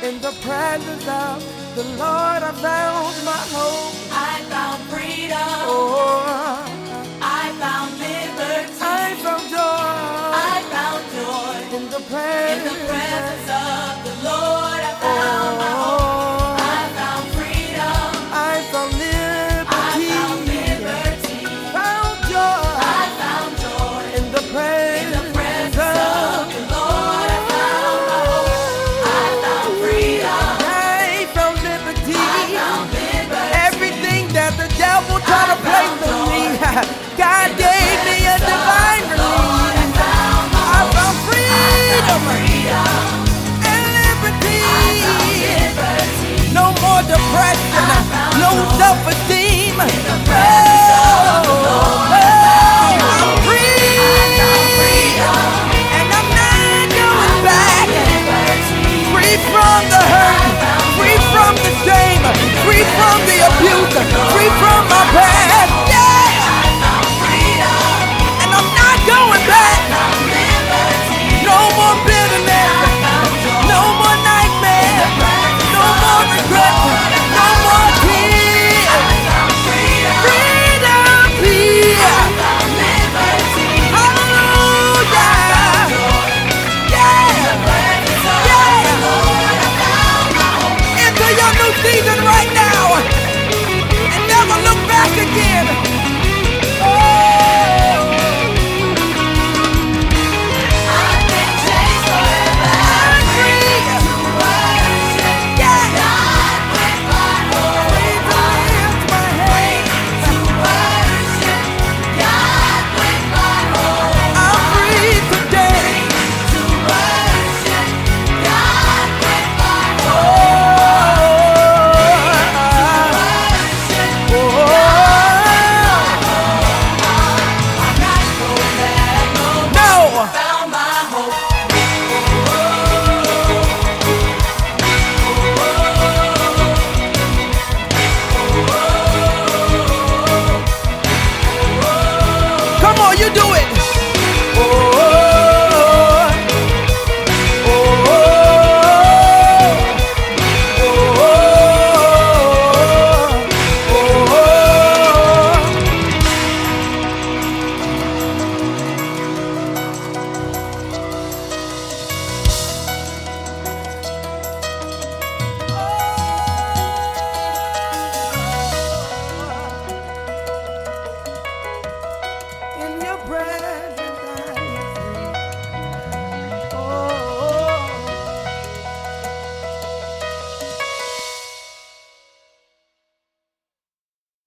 In the presence of the Lord, I found my hope. I found freedom. Oh, I found liberty. I found joy. I found joy. In the In the presence presence of the Lord, I found my hope. I found freedom. I found liberty. I found liberty. Found joy. I found joy. In the presence of the Lord, I found my hope. I found freedom. I found liberty. I found liberty. Everything that the devil tried to place on me, God gave me a divine release. I found freedom and liberty. No more depression, no self-esteem. I'm free, and I'm not going back. Free from the hurt, free from the shame, free from the abuse, free from my past. Yeah, and I'm not going back. No more bitterness, no more nightmares, no more regret, no more tears. Freedom, peace. Hallelujah. Yeah. Into your new season right now and never look back again. Oh. I've been changed forever. I'm free. Yeah. With my whole Free to lift my head. worship, God with my whole I'm free today. to worship, God with my Oh. worship. Oh. I'm not going back no more. No. Found my hope. Come on, you do it. Oh, oh, in your presence.